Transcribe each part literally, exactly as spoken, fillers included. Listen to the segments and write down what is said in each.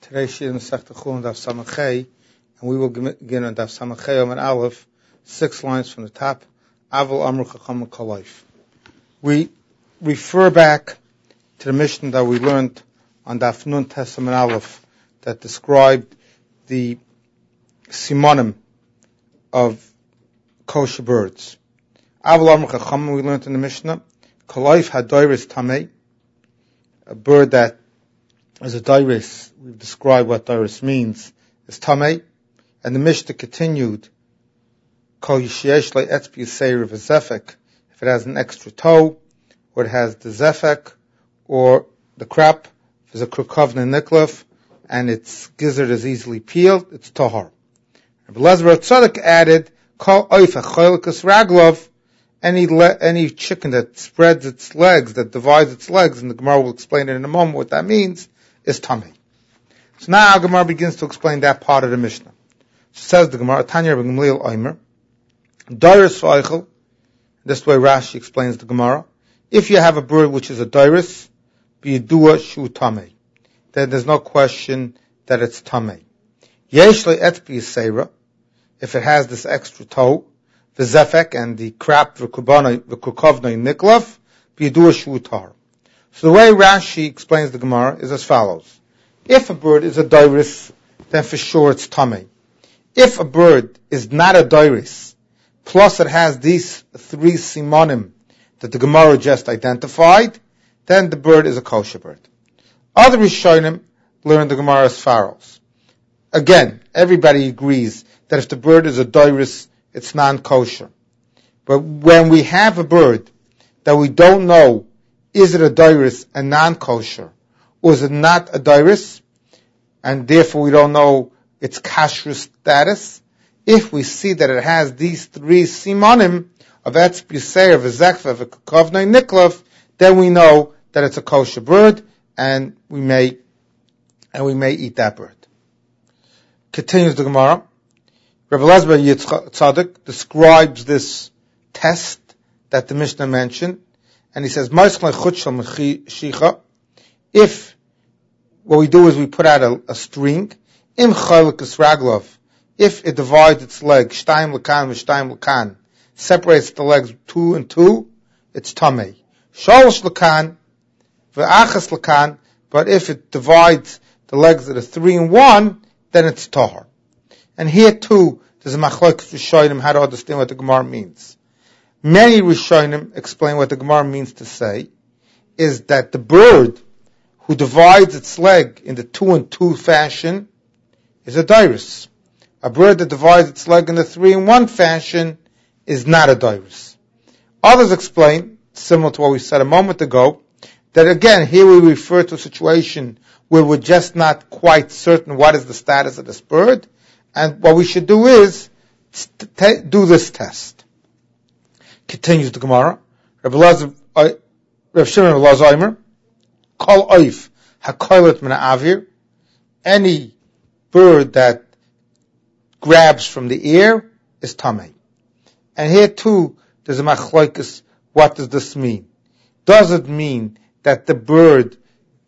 Today she in Masechta Chulin Daf Samachay, and we will begin on Daf Samachay Omen Aleph, six lines from the top. Aval Amru Chacham Kalayf. We refer back to the mission that we learned on Daf Nun Tes Omen Aleph that described the simonim of kosher birds. Aval Amru Chacham we learned in the Mishnah. Kalayf Hadoiris Tamei, a bird that is a dairis. We've described what dairis means. Is tamei, and the Mishnah continued. Kol yisheyesh le'etzbi yiseir v'zefek. If it has an extra toe, or it has the zefek, or the crap, if it's a krukovna niklef, and its gizzard is easily peeled, it's tahar. Rabbi Elazar Tzadok added, Kol oif ha'choylikus raglov. Any le- any chicken that spreads its legs, that divides its legs, and the Gemara will explain it in a moment what that means, is tamei. So now Gemara begins to explain that part of the Mishnah. So says the Gemara, Tanya Rabbi Gamliel Omer, Dairis v'oichel. This way Rashi explains the Gemara. If you have a bird which is a dairis, b'yidua shu tamei, then there's no question that it's tamei. Yesh le'etzbi yiseira, if it has this extra toe, the zefek and the crap v'kukovnoi niklaf, b'yidua shu tar. So the way Rashi explains the Gemara is as follows. If a bird is a dairis, then for sure it's tamei. If a bird is not a dairis, plus it has these three simonim that the Gemara just identified, then the bird is a kosher bird. Other Rishonim learn the Gemara as follows. Again, everybody agrees that if the bird is a dairis, it's non-kosher. But when we have a bird that we don't know, is it a dairis and non-kosher, or is it not a dairis, and therefore we don't know its kashrus status? If we see that it has these three simonim of etzb yiseir v'zekva v'kukovnoi niklaf, then we know that it's a kosher bird, and we may and we may eat that bird. Continues the Gemara. Rabbi Elazar Tzadok describes this test that the Mishnah mentioned. And he says, if what we do is we put out a, a string, im chaylikus raglov, if it divides its legs, shtayim l'kan v'shtayim l'kan, separates the legs two and two, it's tamei. Shalosh l'kan v'achas l'kan, but if it divides the legs that are three and one, then it's tahar. And here too, there's a machlokes rishonim how to understand what the Gemara means. Many Rishonim explain what the Gemara means to say is that the bird who divides its leg in the two and two fashion is a dairis. A bird that divides its leg in the three and one fashion is not a dairis. Others explain, similar to what we said a moment ago, that again, here we refer to a situation where we're just not quite certain what is the status of this bird, and what we should do is t- do this test. Continues the Gemara. Rabbi Elazar, uh, Rav Shimon Elazar Omer, Kol oif hakoylet min ha'avir, any bird that grabs from the air is tamei. And here too, there's a machlokes. What does this mean? Does it mean that the bird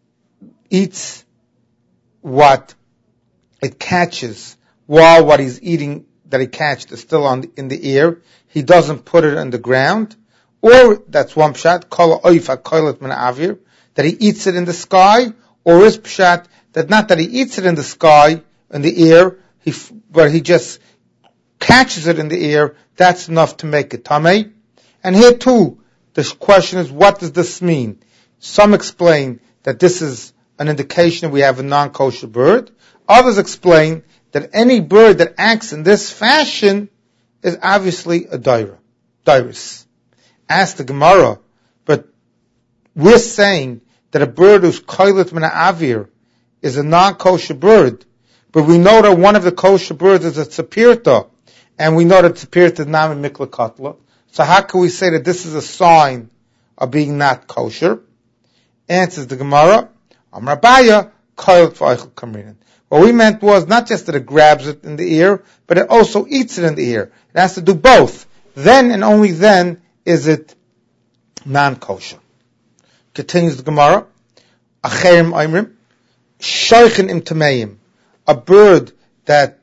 eats what it catches while what he's eating that he catched is still on the, in the air? He doesn't put it on the ground, or that's one pshat, kol oif hakoylet min ha'avir, that he eats it in the sky, or is pshat that not that he eats it in the sky, in the air, he, but he just catches it in the air. That's enough to make it tamei. And here too, the question is, what does this mean? Some explain that this is an indication that we have a non-kosher bird. Others explain that any bird that acts in this fashion is obviously a daira, dairis. Ask the Gemara, but we're saying that a bird who's koylet min ha'avir is a non-kosher bird, but we know that one of the kosher birds is a tzapirta, and we know that tzapirta is nami mikla katla. So how can we say that this is a sign of being not kosher? Answers the Gemara, Amar Abaya, koylet v'oichel kamrinan. What we meant was not just that it grabs it in the ear, but it also eats it in the ear. It has to do both. Then and only then is it non-kosher. Continues the Gemara. Acherim Oimrim. Shoichin im tameim, a bird that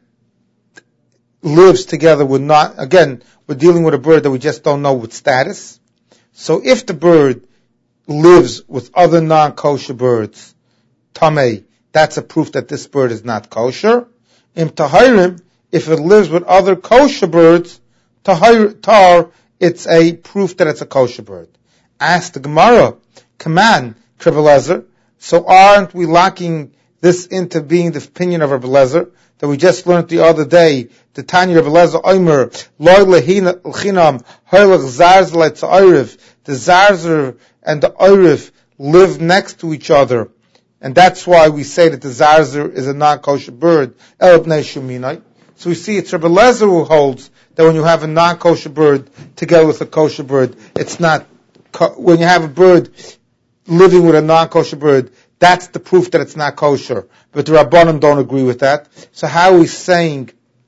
lives together with not, again, we're dealing with a bird that we just don't know with status. So if the bird lives with other non-kosher birds, tamei, that's a proof that this bird is not kosher. Im tahirim, if it lives with other kosher birds, tahir, tar, it's a proof that it's a kosher bird. Ask the Gemara, command, Rebbe Lezer, so aren't we locking this into being the opinion of Rebbe Lezer that we just learned the other day? The Tanya Rebbe Lezer Omer, loy lechinam, hoylech zarz le'tza'oriv. The zarzer and the orif live next to each other, and that's why we say that the zarzer is a non-kosher bird. El bnei shuminai. So we see it's Rebbe Lezer who holds that when you have a non-kosher bird together with a kosher bird, it's not, when you have a bird living with a non-kosher bird, that's the proof that it's not kosher. But the Rabbanim don't agree with that. So how are we saying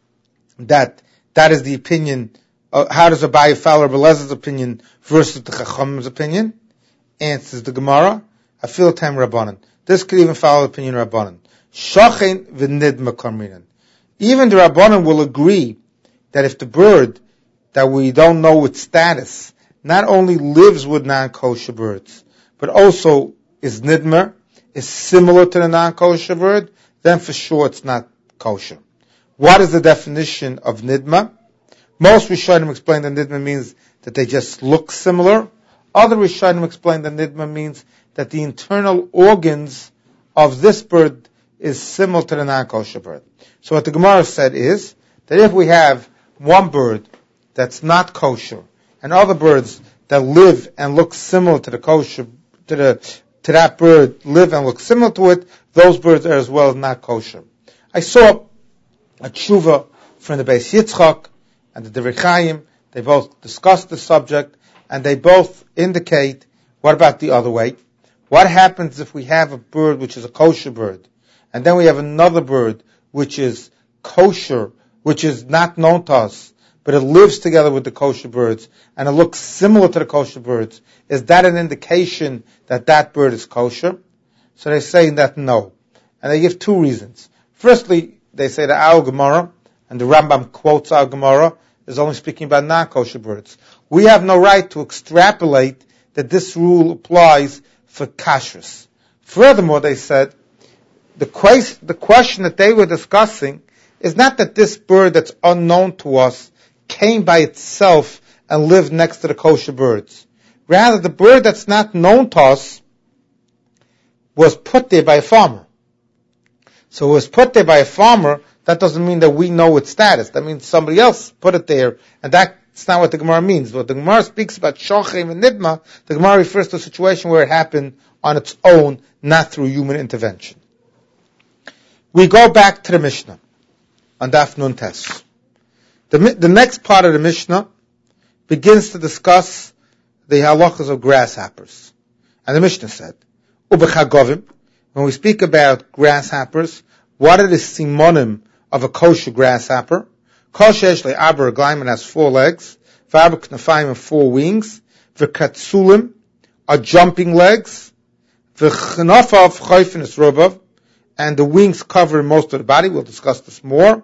that that is the opinion? Uh, how does Abaye follow Rebbe Lezer's opinion versus the Chachamim's opinion? Answers the Gemara, I feel time Rabbanan. This could even follow the opinion of Rabbanan. Shachen v'nidma kamrinan. Even the Rabbanan will agree that if the bird that we don't know its status not only lives with non-kosher birds, but also is nidmer, is similar to the non-kosher bird, then for sure it's not kosher. What is the definition of nidma? Most Rishonim explain that nidma means that they just look similar. Other Rishonim explain that nidma means that the internal organs of this bird is similar to the non-kosher bird. So what the Gemara said is that if we have one bird that's not kosher and other birds that live and look similar to the kosher, to the to that bird live and look similar to it, those birds are as well as not kosher. I saw a tshuva from the Beis Yitzchak and the Divrei Chaim. They both discussed the subject, and they both indicate, what about the other way? What happens if we have a bird which is a kosher bird, and then we have another bird which is kosher, which is not known to us, but it lives together with the kosher birds, and it looks similar to the kosher birds? Is that an indication that that bird is kosher? So they say that no. And they give two reasons. Firstly, they say that our Gemara, and the Rambam quotes our Gemara, is only speaking about non-kosher birds. We have no right to extrapolate that this rule applies for kashrus. Furthermore, they said, the, quest, the question that they were discussing is not that this bird that's unknown to us came by itself and lived next to the kosher birds. Rather, the bird that's not known to us was put there by a farmer. So it was put there by a farmer. That doesn't mean that we know its status. That means somebody else put it there, and that's not what the Gemara means. What the Gemara speaks about shochem and nidma, the Gemara refers to a situation where it happened on its own, not through human intervention. We go back to the Mishnah on Daf Nun Tes. The, the next part of the Mishnah begins to discuss the halachas of grasshoppers. And the Mishnah said, Ubechagovim, when we speak about grasshoppers, what are the simonim of a kosher grasshopper? Kosher eshle aber gleiman has four legs, v'arba knafayim and four wings, v'katsulim are jumping legs, v'chnafav chayfin is robav, and the wings cover most of the body. We'll discuss this more.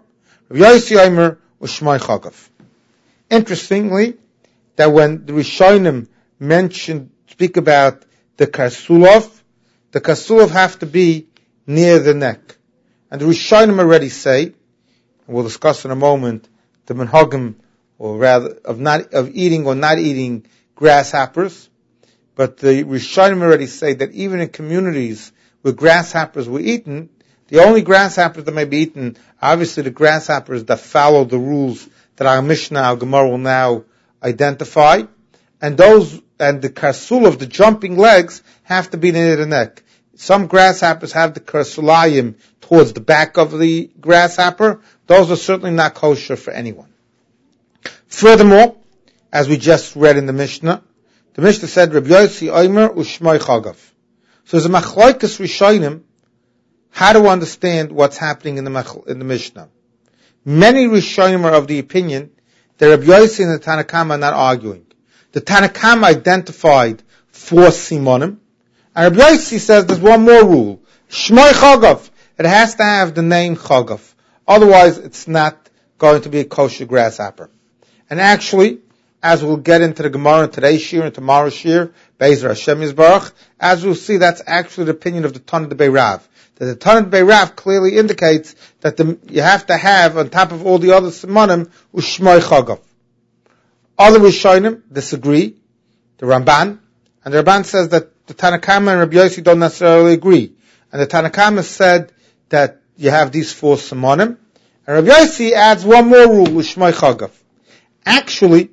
Interestingly, that when the Rishonim mention, speak about the karsulov, the karsulov have to be near the neck. And the Rishonim already say, and we'll discuss in a moment, the menhagim, or rather, of not, of eating or not eating grasshoppers. But the Rishonim already say that even in communities where grasshoppers were eaten, the only grasshoppers that may be eaten, obviously the grasshoppers that follow the rules that our Mishnah, our Gemara will now identify, and those, and the karsul of the jumping legs have to be near the neck. Some grasshoppers have the karsulayim towards the back of the grasshopper. Those are certainly not kosher for anyone. Furthermore, as we just read in the Mishnah, the Mishnah said, Reb Yossi Omer u'shmoi chagav. So there's a machlokes rishonim how to understand what's happening in the in the Mishnah. Many rishonim are of the opinion that Reb Yossi and the Tanna Kama are not arguing. The Tanna Kama identified four simonim, and Reb Yossi says there's one more rule. He Shmoi Chagav. It has to have the name Chagav. Otherwise, it's not going to be a kosher grasshopper. And actually, as we'll get into the Gemara in today's shir and tomorrow's shir, Be'ezer Hashem Yisbarach, as we'll see, that's actually the opinion of the Tanna D'Bei Rav. That the Tanna D'Bei Rav clearly indicates that the, you have to have, on top of all the other Simonim, Ushmoi Chagav. Other Rishonim disagree, the Ramban, and the Ramban says that the Tanna Kama and Rabbi Yossi don't necessarily agree. And the Tanna Kama said that you have these four Simonim, and Rabbi Yossi adds one more rule, Ushmoi Chagav. Actually,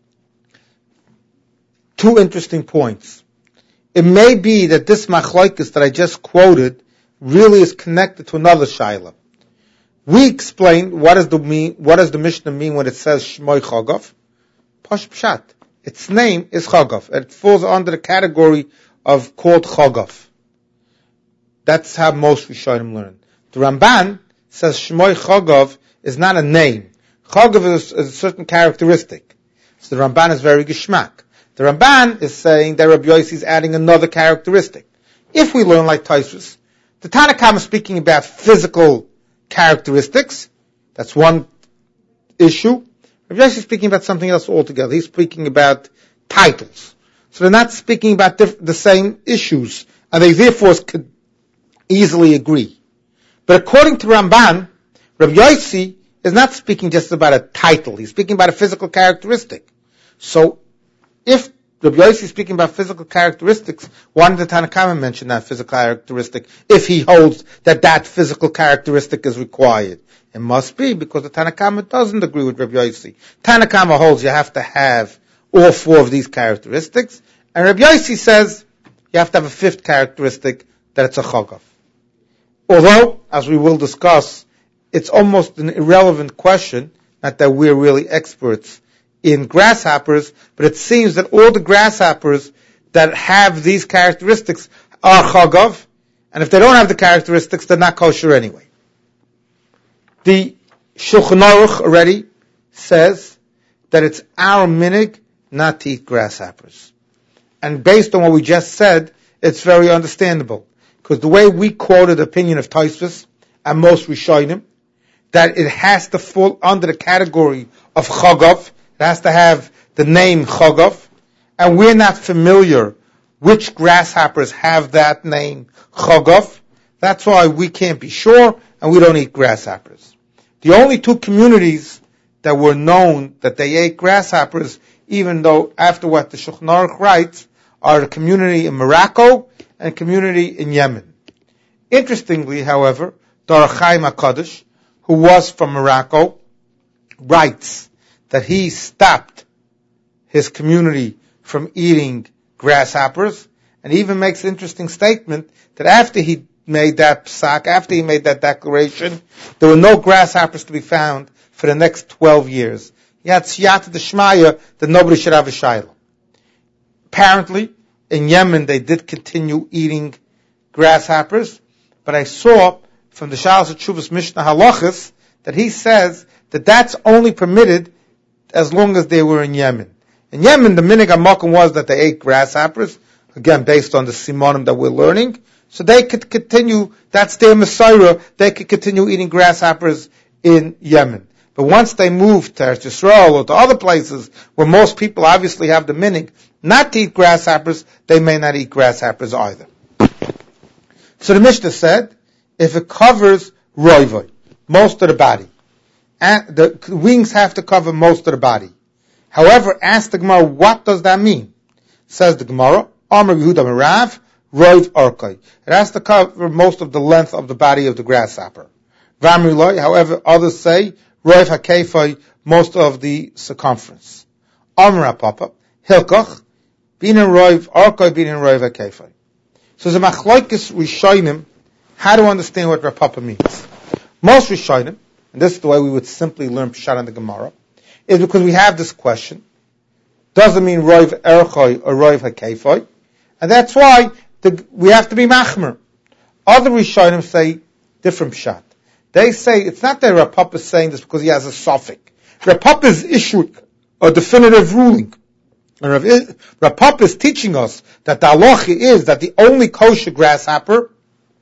two interesting points. It may be that this machlokes that I just quoted really is connected to another shaila. We explained what does the mean, what does the Mishnah mean when it says Shmoi Chagav? Pash Pshat. Its name is Chagav. It falls under the category of called Chagav. That's how most Rishonim learn. The Ramban says Shmoi Chagav is not a name. Chagav is, is a certain characteristic. So the Ramban is very geschmack. The Ramban is saying that Rabbi Yossi is adding another characteristic. If we learn like Tosfos, the Tanna Kama is speaking about physical characteristics. That's one issue. Rabbi Yossi is speaking about something else altogether. He's speaking about titles. So they're not speaking about diff- the same issues, and they therefore could easily agree. But according to Ramban, Rabbi Yossi is not speaking just about a title. He's speaking about a physical characteristic. So, if Rabbi Yossi is speaking about physical characteristics, why did the Tanna Kama mention that physical characteristic if he holds that that physical characteristic is required? It must be because the Tanna Kama doesn't agree with Rabbi Yossi. Tanna Kama holds you have to have all four of these characteristics, and Rabbi Yossi says you have to have a fifth characteristic, that it's a Chagav. Although, as we will discuss, it's almost an irrelevant question, not that we're really experts in grasshoppers, but it seems that all the grasshoppers that have these characteristics are Chagav, and if they don't have the characteristics, they're not kosher anyway. The Shulchan Aruch already says that it's our minig not to eat grasshoppers. And based on what we just said, it's very understandable. Because the way we quoted the opinion of Tosfos and most Rishonim, that it has to fall under the category of Chagav, it has to have the name Chagav, and we're not familiar which grasshoppers have that name Chagav. That's why we can't be sure, and we don't eat grasshoppers. The only two communities that were known that they ate grasshoppers, even though after what the Shulchan Aruch writes, are the community in Morocco and a community in Yemen. Interestingly, however, the Ohr HaChaim HaKadosh, who was from Morocco, writes that he stopped his community from eating grasshoppers, and even makes an interesting statement that after he made that psak, after he made that declaration, there were no grasshoppers to be found for the next twelve years. He had siyata d'shmaya that nobody should have a shayla. Apparently, in Yemen, they did continue eating grasshoppers, but I saw from the Shalos HaTshuvos Mishnah Halachas that he says that that's only permitted as long as they were in Yemen. In Yemen, the minig hamakom was that they ate grasshoppers, again, based on the simonim that we're learning, so they could continue, that's their Messiah, they could continue eating grasshoppers in Yemen. But once they moved to Eretz Yisrael or to other places where most people obviously have the minig not to eat grasshoppers, they may not eat grasshoppers either. So the Mishnah said, if it covers roivoi, most of the body, and the wings have to cover most of the body. However, ask the Gemara, what does that mean? Says the Gemara, Amar Yehuda Merav, roiv orkai. It has to cover most of the length of the body of the grasshopper. Vamri loy, however, others say, roiv hakefai, most of the circumference. Amar Papa, hilkach, binin roiv orkai, binin roiv hakefai. So the machlokes Rishonim, how to understand what Rav Papa means. Most Rishonim, and this is the way we would simply learn Pshat in the Gemara, is because we have this question, does it mean roiv erchoi or roiv hakefoi? And that's why the, we have to be machmer. Other Rishonim say different Pshat. They say it's not that Rav Papa is saying this because he has a suffix. Rav Papa is issuing a definitive ruling. And Rav, Rav Papa is teaching us that the halacha is that the only kosher grasshopper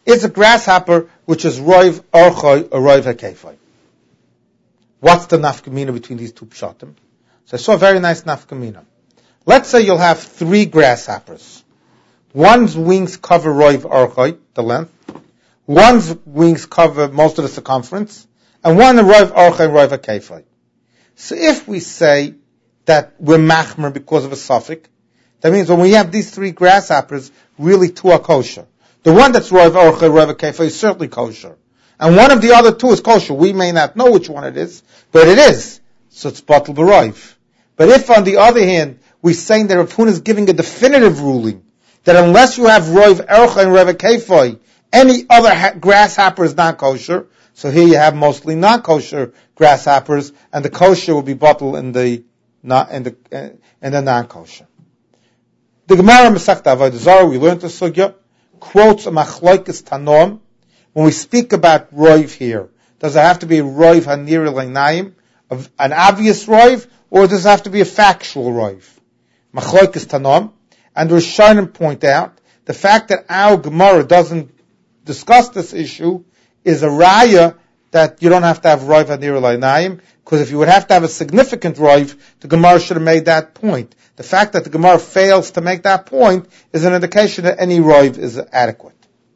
is a grasshopper which is roiv orchoi or roiv hakefoi. What's the nafkamina between these two pshatim? So I saw a very nice nafkamina. Let's say you'll have three grasshoppers. One's wings cover roiv orchoi, the length. One's wings cover most of the circumference. And one roiv orchoi and roiv hakefoi. So if we say that we're machmer because of a suffix, that means when we have these three grasshoppers, really two are kosher. The one that's roiv orchoi, roiv hakefoi is certainly kosher. And one of the other two is kosher. We may not know which one it is, but it is. So it's batel b'roiv. But if on the other hand, we're saying that Rav Huna is giving a definitive ruling, that unless you have roiv orchoi and roiv hakefoi, any other ha- grasshopper is not kosher. So here you have mostly non-kosher grasshoppers, and the kosher will be batel in the not in the uh, in the non-kosher. The Gemara Masechta Avodah Zarah, we learned the sugya, quotes a machlokes tanom. When we speak about roiv here, does it have to be a roiv hanir l'einayim, an obvious roiv, or does it have to be a factual roiv? Machlokes tanom, and the Rishonim point out the fact that our Gemara doesn't discuss this issue is a raya that you don't have to have roiv hanir l'einayim, because if you would have to have a significant roiv, the Gemara should have made that point. The fact that the Gemara fails to make that point is an indication that any roiv is adequate.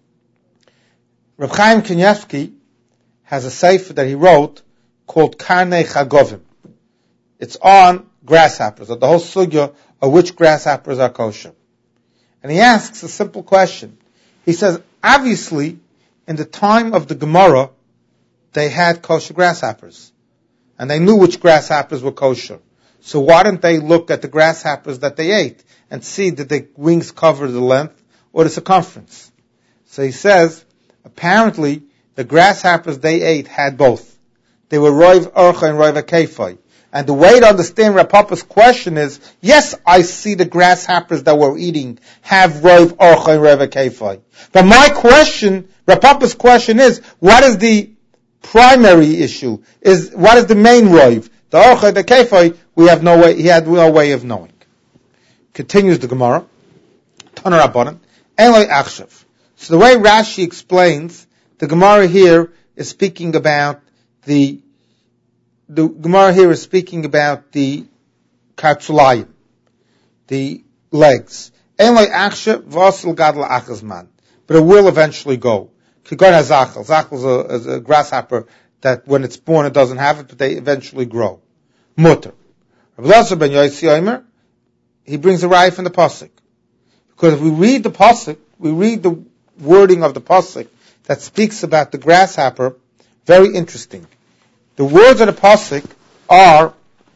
Reb Chaim Kanievsky has a sefer that he wrote called Karnei Chagovim. It's on grasshoppers, or the whole sugya of which grasshoppers are kosher. And he asks a simple question. He says, obviously, in the time of the Gemara, they had kosher grasshoppers. And they knew which grasshoppers were kosher. So why didn't they look at the grasshoppers that they ate and see did the wings cover the length or the circumference? So he says, apparently, the grasshoppers they ate had both. They were roiv orchoi and roiv hakefoi. And the way to understand Rav Papa's question is, yes, I see the grasshoppers that we're eating have roiv orchoi and roiv hakefoi. But my question, Rav Papa's question is, what is the primary issue? Is what is the main roiv? The orchoi, the hakefoi, we have no way. He had no way of knowing. Continues the Gemara. Taner Rabbanan. Eloi achshav. So the way Rashi explains, the Gemara here is speaking about the, the Gemara here is speaking about the kartzulayim, the legs. Eloi achshav v'asel gadol achazman. But it will eventually go. Kigon hazachal. Zachal is a, is a grasshopper that when it's born it doesn't have it, but they eventually grow. Mutter. Rav Elazar ben Yossi Omer, he brings a raya from the pasuk. Because if we read the pasuk, we read the wording of the pasuk that speaks about the grasshopper, very interesting. The words of the pasuk are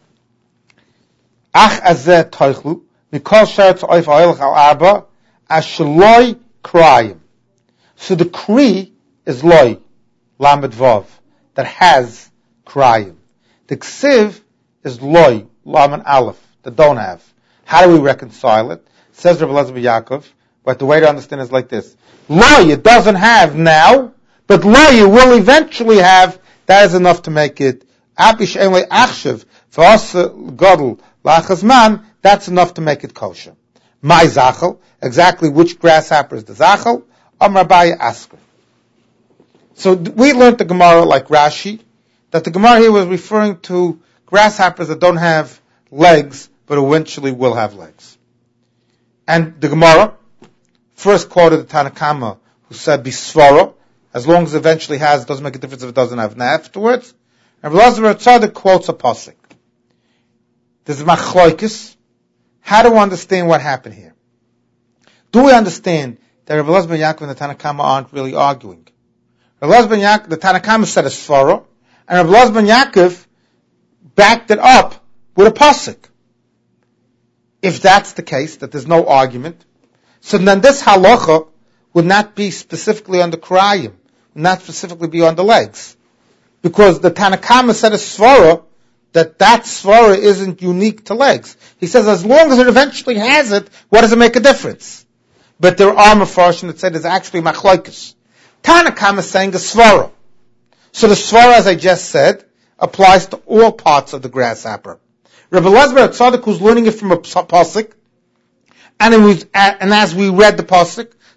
Ach azeh toichlu mikol sheretz oif ha'olech al arba asheloi krayim. So the kri is loy, lamed vav, that has krayim. The ksiv is loy, lamed aleph, that don't have. How do we reconcile it? Says Rabbi Elazar ben Yaakov, but the way to understand it is like this. Loy, it doesn't have now, but loy, it will eventually have. That is enough to make it. Apish enle achshav, v'asa gadol lachazman, that's enough to make it kosher. My zachal, exactly which grasshopper is the zachal? Amar Abaye Asker. So we learned the Gemara like Rashi, that the Gemara here was referring to grasshoppers that don't have legs, but eventually will have legs. And the Gemara first quoted the Tanakama, who said bisvara, as long as it eventually has, it doesn't make a difference if it doesn't have afterwards. And Rav Elazar Tzadok quotes a pasuk. There's a machloikis. How do we understand what happened here? Do we understand that Rav Elazar ben Yaakov and the Tanakama aren't really arguing? Rav Elazar ben Yaakov, the Tanakama said a svara, and Rav Elazar ben Yaakov backed it up with a pasuk. If that's the case, that there's no argument, so then this halacha would not be specifically on the krayim, would not specifically be on the legs. Because the Tanakama said a svara, that that svara isn't unique to legs. He says as long as it eventually has it, what does it make a difference? But there are mafarshim that say there's actually machlokes. Tanakama is saying a svara. So the svara, as I just said, applies to all parts of the grasshopper. Rabbi Elazar ben Tzadok, who's learning it from a pasuk, and, it was, and as we read the pasuk,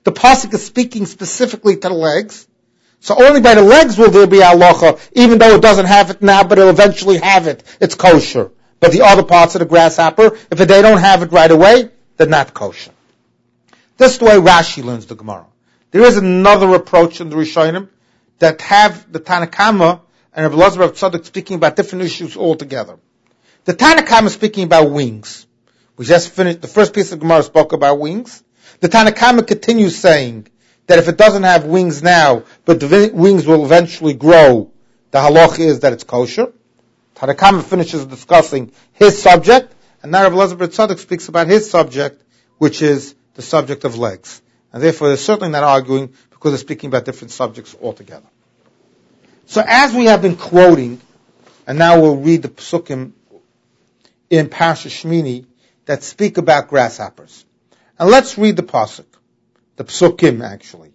the pasuk is speaking specifically to the legs. So only by the legs will there be halacha, even though it doesn't have it now, but it'll eventually have it. It's kosher. But the other parts of the grasshopper, if they don't have it right away, they're not kosher. This is the way Rashi learns the Gemara. There is another approach in the Rishonim that have the Tanakama and Rabbi Elazar Rav Tzadok speaking about different issues altogether. The Tanakama is speaking about wings. We just finished, the first piece of Gemara spoke about wings. The Tanakama continues saying that if it doesn't have wings now, but the wings will eventually grow, the halach is that it's kosher. Tanakama finishes discussing his subject, and now Rabbi Elazar Rav Tzadok speaks about his subject, which is the subject of legs. And therefore they're certainly not arguing because they're speaking about different subjects altogether. So as we have been quoting, and now we'll read the psukim in Parashat Shmini that speak about grasshoppers. And let's read the pasuk, the psukim actually.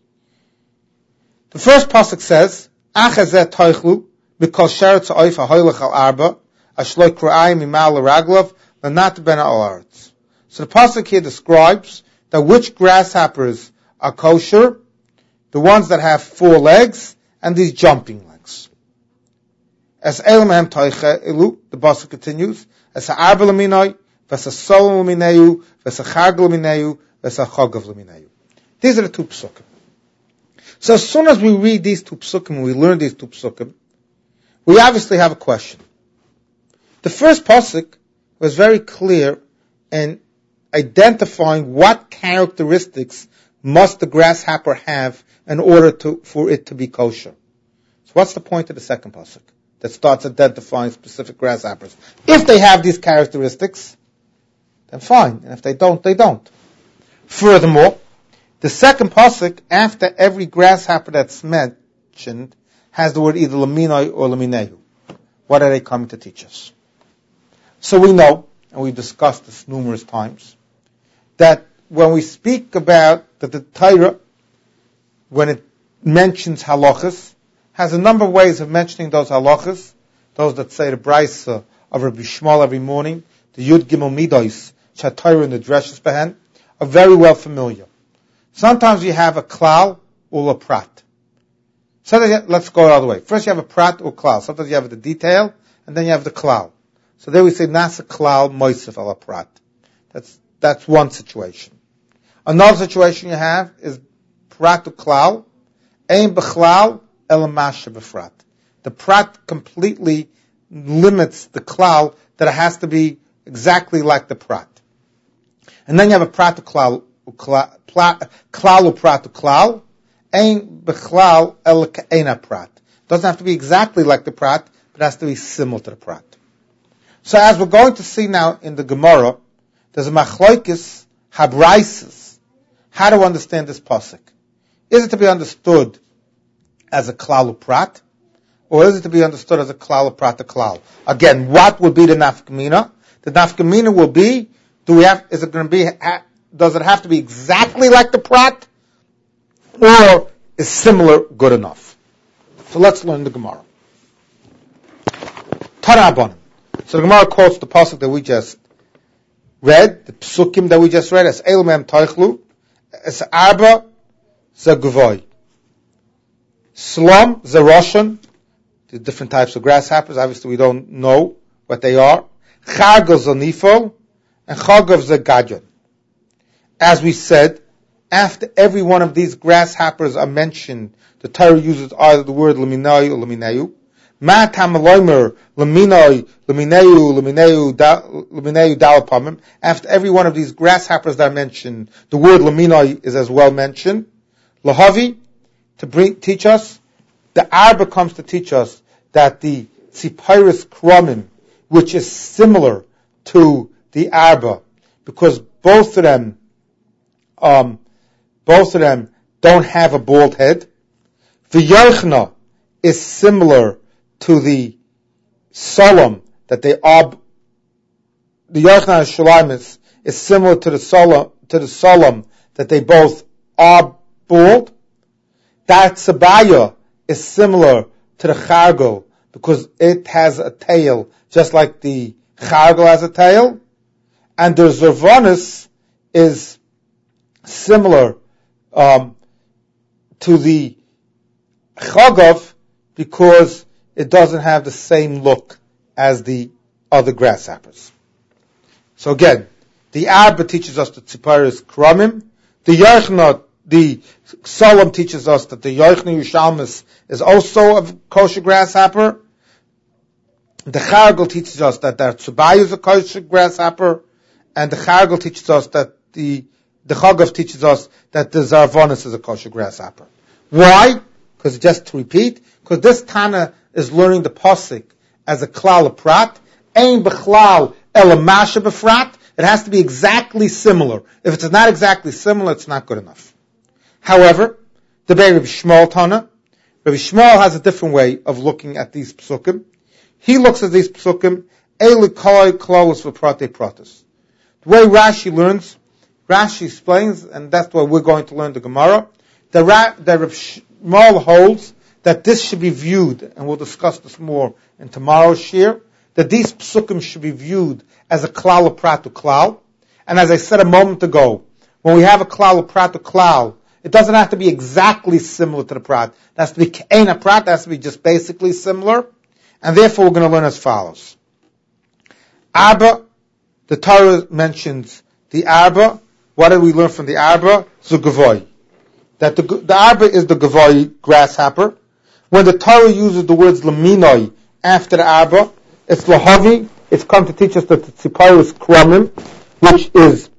The first pasuk says, Achazet toichlu, mikol sheretz ha'oif ha'hoylech al arba, ashloi kra'ayim imal l'raglov, l'nat ben ha'aretz. So the pasuk here describes that which grasshoppers are kosher, the ones that have four legs, and these jumping legs. As elam hem toiche ilu, the pasuk continues, as ha'arba l'minoi, ves ha'solom l'mineu, ves ha'chargel l'mineu, ves ha'chogav l'mineu. These are the two psukim. So as soon as we read these two psukim, we learn these two psukim, we obviously have a question. The first pasuk was very clear in identifying what characteristics must the grasshopper have in order to, for it to be kosher. So what's the point of the second pasuk that starts identifying specific grasshoppers? If they have these characteristics, then fine. And if they don't, they don't. Furthermore, the second pasuk, after every grasshopper that's mentioned, has the word either laminoi or lamineu. What are they coming to teach us? So we know, and we've discussed this numerous times, that when we speak about that the Torah, when it mentions halachas, has a number of ways of mentioning those halachas. Those that say the brisa of Rabbi Shmuel every morning, the Yud Gimel Midos, Torah in the Dreshes Behen, are very well familiar. Sometimes you have a klal or a prat. So let's go the other way. First you have a prat or klal. Sometimes you have the detail, and then you have the klal. So there we say nasa klal moisef ala prat. That's that's one situation. Another situation you have is prat or klal, ein bechlal el masha befrat. The prat completely limits the klal that it has to be exactly like the prat. And then you have a prat or klal, klal or prat or klal, ein bechlal el ke'ena prat. Doesn't have to be exactly like the prat, but it has to be similar to the prat. So as we're going to see now in the Gemara, there's a machloikis habraises. How to understand this pasuk? Is it to be understood as a klal uprat, or is it to be understood as a klal uprat a klal? Again, what would be the nafkamina? The nafkamina will be: do we have? Is it going to be? Does it have to be exactly like the prat, or is similar good enough? So let's learn the Gemara. Tarabanan. So the Gemara quotes the pasuk that we just read, the psukim that we just read, as Eilmem Teichlu, as Arba Zaguvoi. Slum, Zaroshan, the different types of grasshoppers, obviously we don't know what they are. Chargel Zanifol, and Chagav Zagadyon. As we said, after every one of these grasshoppers are mentioned, the Torah uses either the word Laminai or Lamineu. Ma tamaloimer laminoi lamineu lamineu lamineu dalapamim. After every one of these grasshoppers that are mentioned, the word laminoi is as well mentioned. Lahavi, to bring teach us, the arba comes to teach us that the tzipirus kromim, which is similar to the arba, because both of them, um, both of them don't have a bald head. The yochna is similar to the Solom, that they are, the Yochanan Shalim is, is similar to the Solom, to the Solom, that they both are bald. That Sabaya is similar to the Chargel, because it has a tail, just like the Chargel has a tail. And the Zervonis is similar, um, to the chagav because it doesn't have the same look as the other grasshoppers. So again, the Arba teaches us that Tzipora is Kramim. The Yochna, the Solom teaches us that the Yochna Yushalmis is also a kosher grasshopper. The Chargel teaches us that the Tzubai is a kosher grasshopper. And the Chargel teaches us that the, the Chagav teaches us that the Zarvonis is a kosher grasshopper. Why? Because just to repeat, because this Tana is learning the Pasuk as a Klal Prat. Ein Bechlal Elamasha Befrat. It has to be exactly similar. If it's not exactly similar, it's not good enough. However, the Rabbi Shmuel Tana, Rabbi Shmuel has a different way of looking at these psukim. He looks at these psukim, Eli Koi Klos V'Prate Pratis. The way Rashi learns, Rashi explains, and that's why we're going to learn the Gemara, that Ra- Rabbi Shmuel holds that this should be viewed, and we'll discuss this more in tomorrow's shir, that these psukim should be viewed as a klal pratu klal. And as I said a moment ago, when we have a klal pratu klal, it doesn't have to be exactly similar to the prat. It has to be ke'en a prat, it has to be just basically similar. And therefore we're going to learn as follows. Arba, the Torah mentions the Arba. What did we learn from the Arba? Zugavoy. That the, the Arba is the Gavoy grasshopper. When the Torah uses the words Laminoi after the Arba, it's Lahavi. It's come to teach us that the Tzipora is Kramim, which is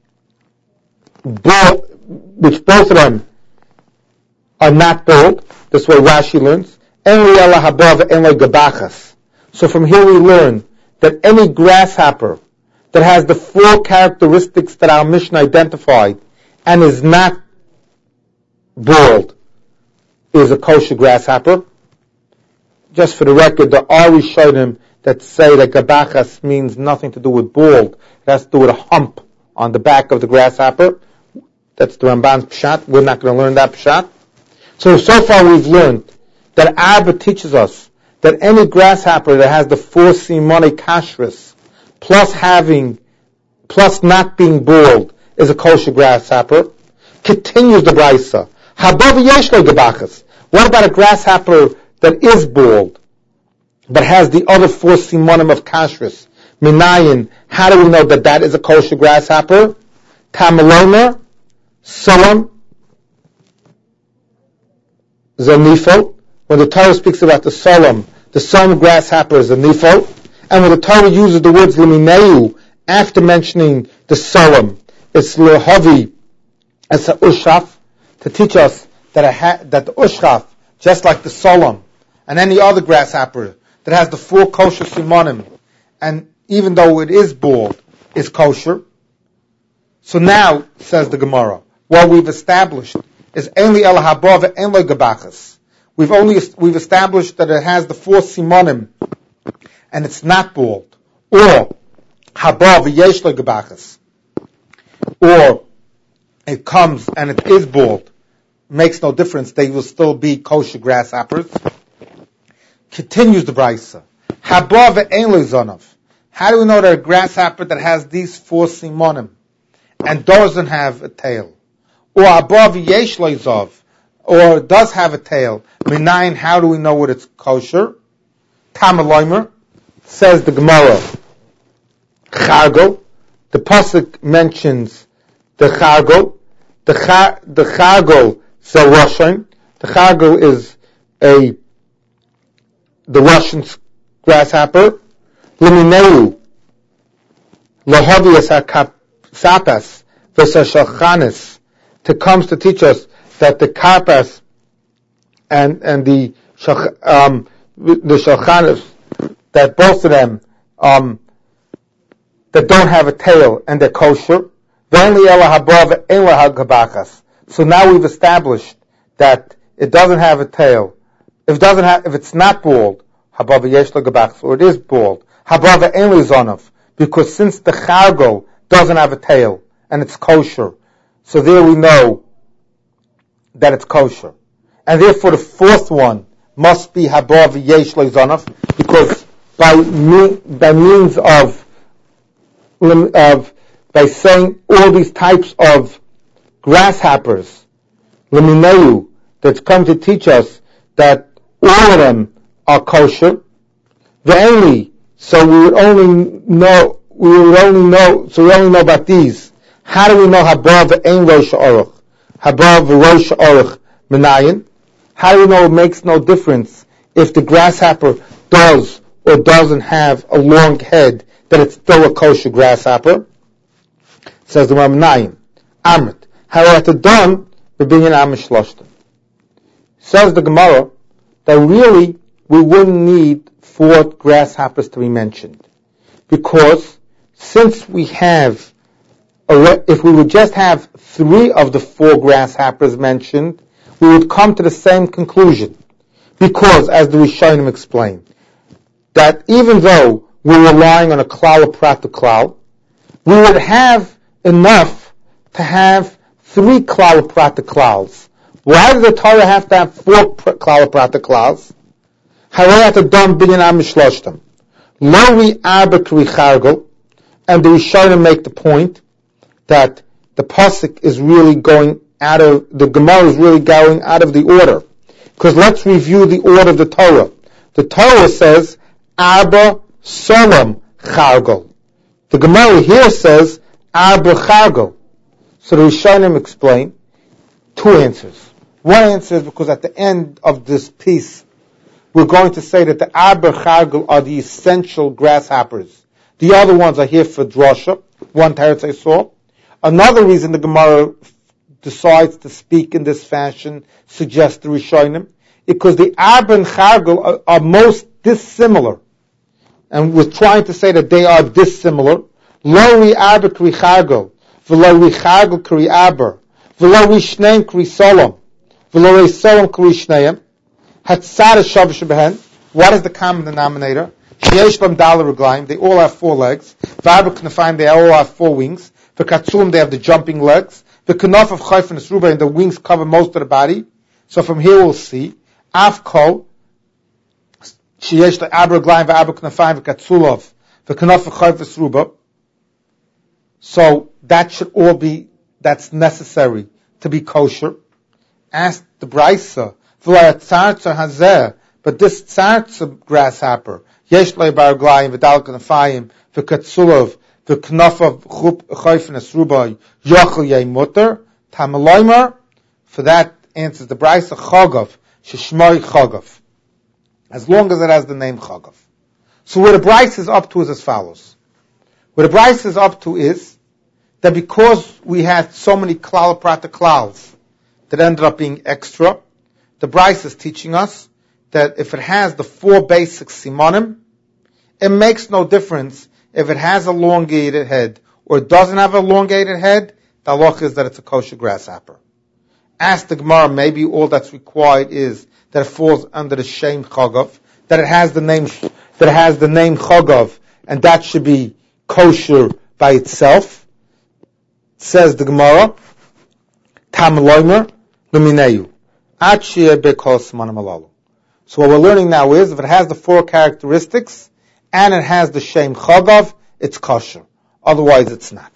bold, which both of them are not bold. That's what Rashi learns. Enli ela habav enli gabachas. So from here we learn that any grasshopper that has the four characteristics that our Mishnah identified and is not bald is a kosher grasshopper. Just for the record, there are Rishonim that say that gabachas means nothing to do with bald. It has to do with a hump on the back of the grasshopper. That's the Ramban's pshat. We're not going to learn that pshat. So, so far we've learned that Abba teaches us that any grasshopper that has the four simone kashrus, plus having, plus not being bald, is a kosher grasshopper. Continues the brisa. Habav yesh lo gabachas. What about a grasshopper that is bald, but has the other four simonim of kashrus? Minayin, how do we know that that is a kosher grasshopper? Tamalomer, Solam, Zanifo. When the Torah speaks about the Solam, the Solam grasshopper is a Nifo. And when the Torah uses the words Limineu after mentioning the Solam, it's Lehavi, it's a Ushaf, to teach us that, a ha- that the Ushaf, just like the Solam, and any other grasshopper that has the four kosher simonim, and even though it is bald, is kosher. So now, says the Gemara, what we've established is only el habav and lo gabachas. We've only we've established that it has the four simonim, and it's not bald, or habav yesh lo gabachas, or it comes and it is bald. Makes no difference; they will still be kosher grasshoppers. Continues the brisa. Habav ein lo zonav. How do we know that a grasshopper that has these four simonim and doesn't have a tail, or above yesh lo zov, or does have a tail? Minayin, how do we know what it's kosher? Tamaloimer, says the Gemara. Chargel, the pasuk mentions the chargel. The char, the chargel is a Russian. The chargel is a the Russian grasshopper. Limineu, lahavias sapas v'sashalchanis, to comes to teach us that the karpas and and the um, the shalchanis, that both of them um, that don't have a tail and they're kosher. So now we've established that it doesn't have a tail. If it doesn't have, if it's not bald, or it is bald, because since the chargel doesn't have a tail and it's kosher, so there we know that it's kosher. And therefore the fourth one must be habav yesh lo zonav, because by me, by means of of by saying all these types of grasshoppers Lemineu, that's come to teach us that all of them are kosher. Ve'eli, so we would only know, we would only know, so we only know about these. How do we know Habar ve'ein Rosh Ha'aruch? Habar ve'Rosh Ha'aruch Menayin? How do we know it makes no difference if the grasshopper does or doesn't have a long head, that it's still a kosher grasshopper? Says the Menayin. Amrit. However, done, we're being an Amish Loshton. Says the Gemara that really we wouldn't need four grasshoppers to be mentioned. Because since we have, if we would just have three of the four grasshoppers mentioned, we would come to the same conclusion. Because, as the Rishonim explained, that even though we're relying on a klal prat to klal, we would have enough to have three klal prat to klals. Why does the Torah have to have four klal prat to klals? Harayat Adam binyan amishloshtem. Lori arba kri chargel, and the Rishonim make the point that the pasuk is really going out of, the Gemara is really going out of the order. Because let's review the order of the Torah. The Torah says, Arba Solam Chargel. The Gemara here says, Arba Chargel. So the Rishonim explain two answers. One answer is because at the end of this piece, we're going to say that the Arba Chargel are the essential grasshoppers. The other ones are here for drasha. One teretz I saw. Another reason the Gemara decides to speak in this fashion suggests the Rishonim, because the Arba and Chargel are, are most dissimilar. And we're trying to say that they are dissimilar. Lo ri Arba kri Chargel, v'lo ri Chargel kri Arba, v'lo ri Shneim kri Solom, v'lo ri Solom kri Shneim, Hatzad shav shebehen. What is the common denominator? Sheyesh lam dalar reglaim. They all have four legs. V'arba knafayim. They all have four wings. V'katzulim. They have the jumping legs. The knaf of chayf and esruba, and the wings cover most of the body. So from here we'll see af kol sheyesh la arba reglaim v'arba knafayim v'katzulov v'knaf of chayf esruba. So that should all be, that's necessary to be kosher. Ask the Brisa. But this tzartza grasshopper, yesh lo bar glayim v'dal knafayim v'katzulov v'knafav chayf nesrubai yochel yei mutter tamaloimer. For that answers the Brisa chagav sheshmoi chagav, as long as it has the name chagav. So where the Brisa is up to is as follows. Where the Brisa is up to is that because we had so many klal prata klals that ended up being extra, the Brisa is teaching us that if it has the four basic simonim, it makes no difference if it has a elongated head or it doesn't have an elongated head. The halach is that it's a kosher grasshopper. Ask the Gemara, maybe all that's required is that it falls under the shem chagav, that it has the name, that it has the name chagav, and that should be kosher by itself. Says the Gemara, tam loimer lumineu. So what we're learning now is, if it has the four characteristics, and it has the shem chagav, it's kosher. Otherwise it's not.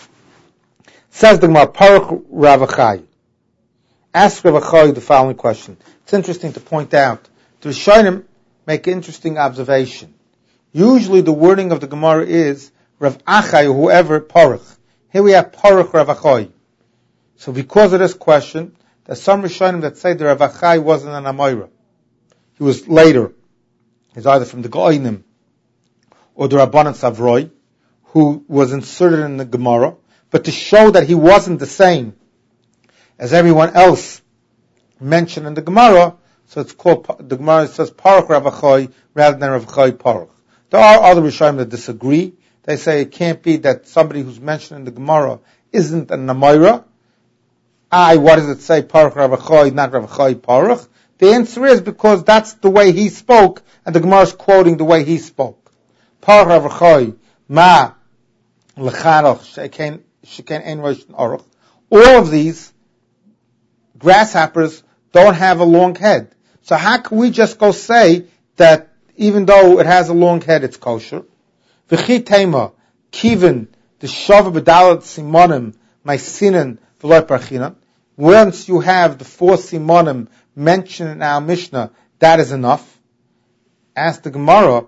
Says the Gemara, Parach Rav Achai. Ask Rav Achai the following question. It's interesting to point out, the Rishonim make an interesting observation. Usually the wording of the Gemara is, Rav Achai, or whoever, Parach. Here we have Parach Rav Achai. So because of this question, there's some Rishonim that say the Rav Achai wasn't an Amoira. He was later. He's either from the Goinim or the Rabbanan Savroi, who was inserted in the Gemara. But to show that he wasn't the same as everyone else mentioned in the Gemara, so it's called, the Gemara says Parach Rav Achai rather than Rav Achai Parach. There are other Rishonim that disagree. They say it can't be that somebody who's mentioned in the Gemara isn't an Amoira. I, what does it say, Parach Rav Achai, not Rav Achai Parach? The answer is because that's the way he spoke, and the Gemara is quoting the way he spoke. Parach Rav Achai, ma lecharach sheken sheken ein rosh aruch. All of these grasshoppers don't have a long head. So how can we just go say that even though it has a long head, it's kosher? V'chi tema kivin the shava b'dalat simonim my sinan v'loy parchinan. once you have the four simonim mentioned in our Mishnah, that is enough. Ask the Gemara,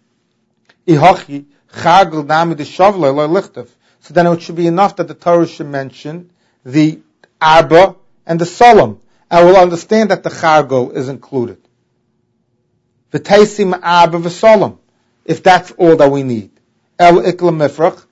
Ihochi chagel nami deshavle lo lichtav. So then it should be enough that the Torah should mention the arba and the solemn, and we'll understand that the chagel is included. V'teisim arba v'solemn, if that's all that we need. El ikla mifrach.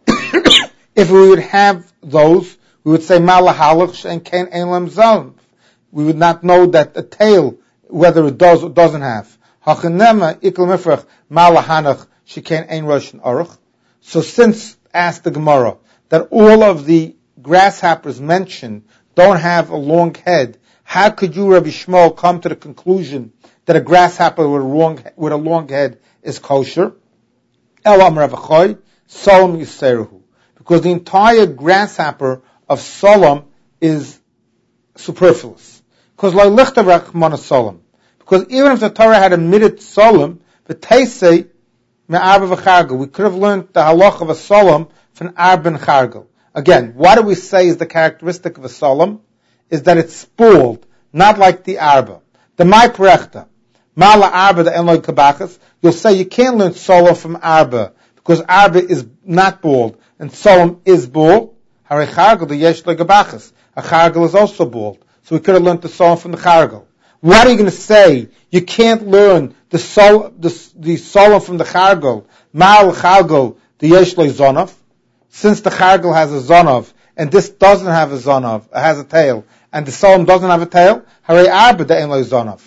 If we would have those, we would say malahalach and ken elam zalm. We would not know that the tail, whether it does or doesn't have. Hachanema ikla mifrach malahanach sheken ein rosh and aruch. So since, asked the Gemara, that all of the grasshoppers mentioned don't have a long head, how could you, Rabbi Shmuel, come to the conclusion that a grasshopper with a long, with a long head is kosher? Elam Ravachoy, Solom Yiseruhu. Because the entire grasshopper of Solom is superfluous. Because like Lichtavrach Mana Solom. Because even if the Torah had omitted Solom, the Teisei Me'arba v'chargel, we could have learned the halach of a Solom from Arba and Chargel. Again, what do we say is the characteristic of a Solom? Is that it's spooled, not like the Arba. The Mai Perechta, Mala Arba, the Enloi Kabachas, you'll say you can't learn Solom from Arba, because Arba is not bald, and Solom is bald. Hare Chargel, the Yesh Loi Kabachas. A Chargel is also bald. So we could have learned the Solom from the Chargel. What are you going to say? You can't learn the sol, the, the Solom from the Chargel, Mal Chargel, the Yesh Loi Zonov. Since the Chargel has a Zonov, and this doesn't have a Zonov, it has a tail, and the Solom doesn't have a tail, Hare Arba, the Ein Loi Zonov.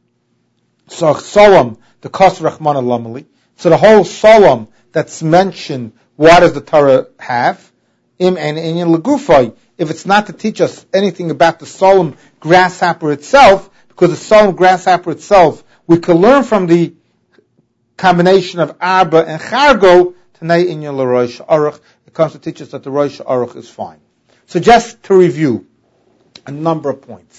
So Solom, the Kos Rachmana Lamali. So the whole Solom that's mentioned, what does the Torah have? Im and Inyan Legufay. If it's not to teach us anything about the Solom grasshopper itself, because the Solom grasshopper itself, we can learn from the combination of Arba and Chargo, Tanei Inyan LeRosh Aruch. It comes to teach us that the Rosh Aruch is fine. So just to review a number of points.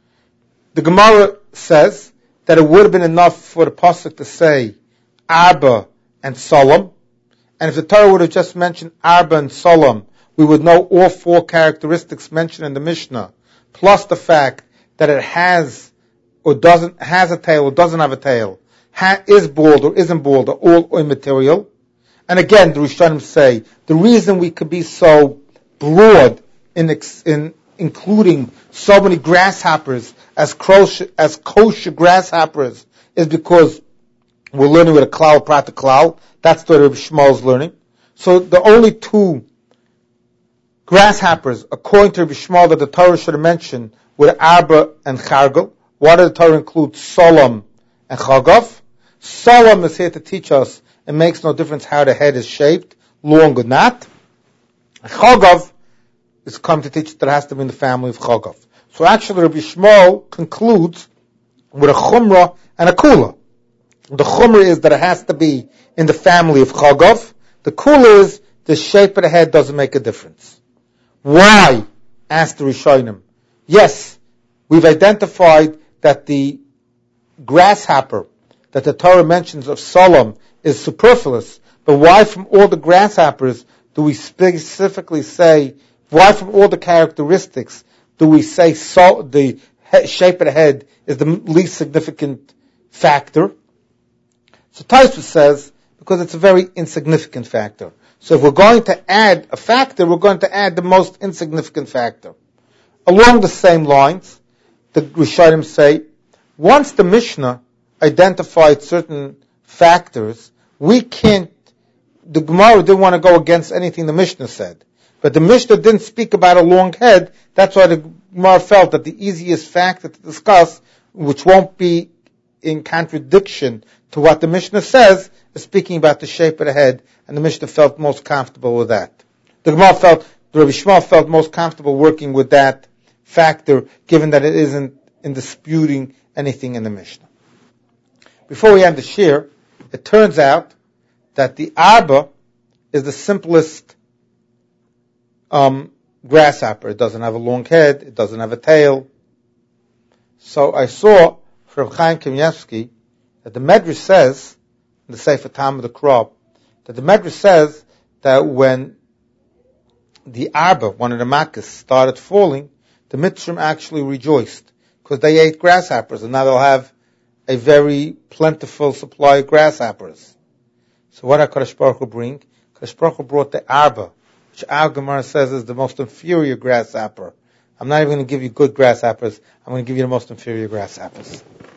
The Gemara says that it would have been enough for the pasuk to say Arba and Solom, and if the Torah would have just mentioned Arba and Solom, we would know all four characteristics mentioned in the Mishnah, plus the fact that it has or doesn't has a tail or doesn't have a tail, ha, is bald or isn't bald, are all immaterial. And again, the Rishonim say the reason we could be so broad in in including so many grasshoppers as kosher, as kosher grasshoppers is because we're learning with a klal prat a klal. That's what Rabbi Shmuel is learning. So the only two grasshoppers, according to Rabbi Shmuel, that the Torah should have mentioned were Arba and Chargel. Why did the Torah include Solom and Chagav? Solom is here to teach us it makes no difference how the head is shaped, long or not. Chagav is come to teach that it has to be in the family of Chagav. So actually Rabbi Shmuel concludes with a Chumrah and a Kula. The Chumrah is that it has to be in the family of Chagav. The Kula is the shape of the head doesn't make a difference. Why? Asked the Rishonim. Yes, we've identified that the grasshopper that the Torah mentions of Solom is superfluous, but why from all the grasshoppers do we specifically say, why from all the characteristics do we say so, the he, shape of the head is the least significant factor? So Tosfos says, because it's a very insignificant factor. So if we're going to add a factor, we're going to add the most insignificant factor. Along the same lines, the Rishonim say, once the Mishnah identified certain factors, we can't, the Gemara didn't want to go against anything the Mishnah said. But the Mishnah didn't speak about a long head, that's why the Gemara felt that the easiest factor to discuss, which won't be in contradiction to what the Mishnah says, is speaking about the shape of the head, and the Mishnah felt most comfortable with that. The Gemara felt, the Rabbi Shmuel felt most comfortable working with that factor, given that it isn't in disputing anything in the Mishnah. Before we end the shir, it turns out that the Arba is the simplest um, grasshopper. It doesn't have a long head, it doesn't have a tail. So I saw from Chaim Kanievsky that the Medrash says, in the Sefer Tam of the Krop, that the Medrash says that when the Arba, one of the Makkahs, started falling, the Mitzrim actually rejoiced because they ate grasshoppers, and now they'll have a very plentiful supply of grasshoppers. So what did HaKadosh Baruch Hu bring? HaKadosh Baruch Hu brought the arba, which our Gemara says is the most inferior grasshopper. I'm not even going to give you good grasshoppers. I'm going to give you the most inferior grasshoppers.